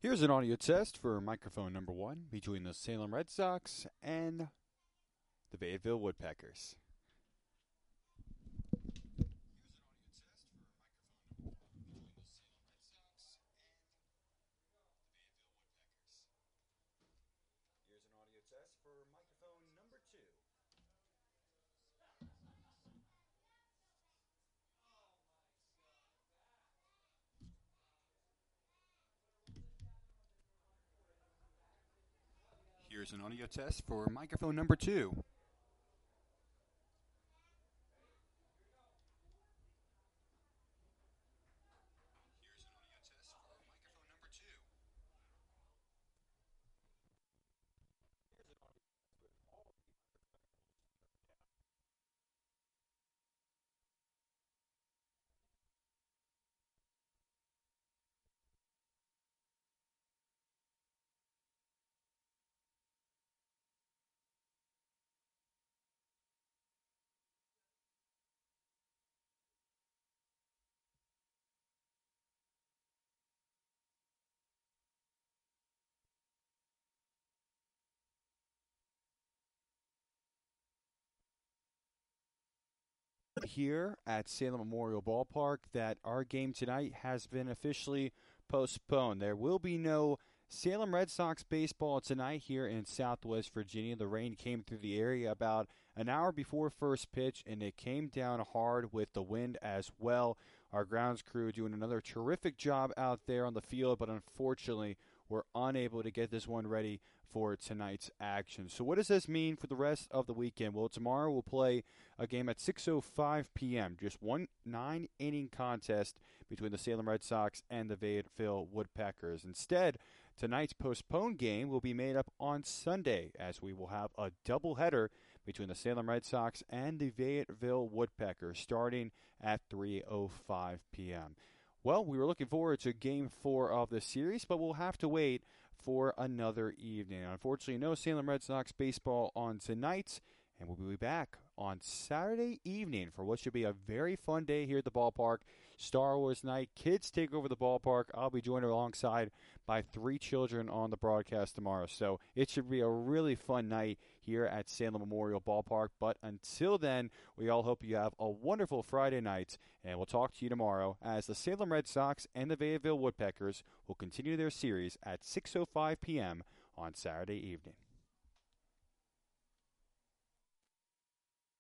Here's an audio test for microphone number one between the Salem Red Sox and the Fayetteville Woodpeckers. Here's an audio test for microphone number two. Here's an audio test for microphone number two. Here's an audio test for microphone number two. Here's an audio test with all the here at Salem Memorial Ballpark that our game tonight has been officially postponed. There will be no Salem Red Sox baseball tonight here in Southwest Virginia. The rain came through the area about an hour before first pitch, and it came down hard with the wind as well. Our grounds crew doing another terrific job out there on the field, but unfortunately, we're unable to get this one ready for tonight's action. So what does this mean for the rest of the weekend? Well, tomorrow we'll play a game at 6:05 p.m. Just one 9-inning contest between the Salem Red Sox and the Fayetteville Woodpeckers. Instead, tonight's postponed game will be made up on Sunday, as we will have a doubleheader between the Salem Red Sox and the Fayetteville Woodpeckers starting at 3:05 p.m. Well, we were looking forward to Game 4 of the series, but we'll have to wait for another evening. Unfortunately, no Salem Red Sox baseball on tonight, and we'll be back on Saturday evening for what should be a very fun day here at the ballpark. Star Wars night. Kids take over the ballpark. I'll be joined alongside by 3 children on the broadcast tomorrow. So it should be a really fun night here at Salem Memorial Ballpark. But until then, we all hope you have a wonderful Friday night, and we'll talk to you tomorrow as the Salem Red Sox and the Fayetteville Woodpeckers will continue their series at 6:05 p.m. on Saturday evening.